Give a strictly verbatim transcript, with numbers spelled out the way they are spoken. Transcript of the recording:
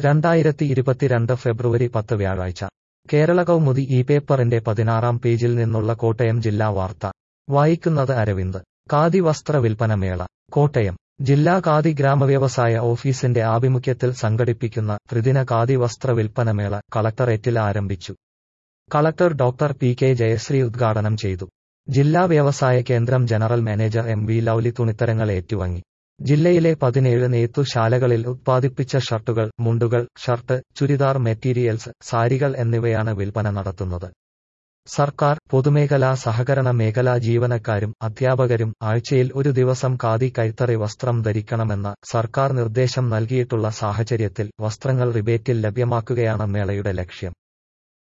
രണ്ടായിരത്തി ഇരുപത്തിരണ്ട് ഫെബ്രുവരി പത്ത് വ്യാഴാഴ്ച കേരള കൗമുദി ഈ പേപ്പറിന്റെ പതിനാറാം പേജിൽ നിന്നുള്ള കോട്ടയം ജില്ലാ വാർത്ത വായിക്കുന്നത് അരവിന്ദ്. ഖാദി വസ്ത്ര വിൽപ്പന മേള കോട്ടയം. ജില്ലാ ഖാദി ഗ്രാമവ്യവസായ ഓഫീസിന്റെ ആഭിമുഖ്യത്തിൽ സംഘടിപ്പിക്കുന്ന ത്രിദിന ഖാദി വസ്ത്ര വിൽപ്പന മേള കളക്ടറേറ്റിൽ ആരംഭിച്ചു. Collector doctor P K Jayashree ഉദ്ഘാടനം ചെയ്തു. ജില്ലാ വ്യവസായ കേന്ദ്രം general manager M V Lovely തുണിത്തരങ്ങൾ ഏറ്റുവാങ്ങി. ജില്ലയിലെ പതിനേഴ് നെയ്ത്തുശാലകളിൽ ഉത്പാദിപ്പിച്ച ഷർട്ടുകൾ, മുണ്ടുകൾ, ഷർട്ട്, ചുരിദാർ മെറ്റീരിയൽസ്, സാരികൾ എന്നിവയാണ് വിൽപ്പന നടത്തുന്നത്. സർക്കാർ, പൊതുമേഖലാ സഹകരണ മേഖലാ ജീവനക്കാരും അധ്യാപകരും ആഴ്ചയിൽ ഒരു ദിവസം ഖാദി കൈത്തറി വസ്ത്രം ധരിക്കണമെന്ന സർക്കാർ നിർദ്ദേശം നൽകിയിട്ടുള്ള സാഹചര്യത്തിൽ വസ്ത്രങ്ങൾ റിബേറ്റിൽ ലഭ്യമാക്കുകയാണ് മേളയുടെ ലക്ഷ്യം.